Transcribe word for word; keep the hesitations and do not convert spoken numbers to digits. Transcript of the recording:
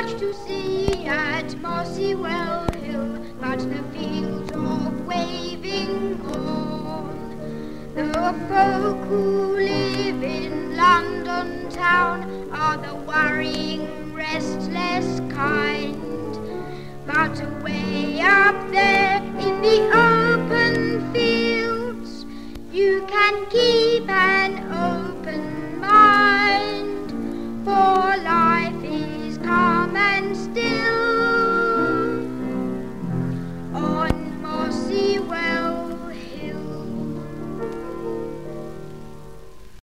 much to see at Mossy Well Hill, but the fields of waving corn. The folk who live in London town are the worrying, restless kind, but away up there in the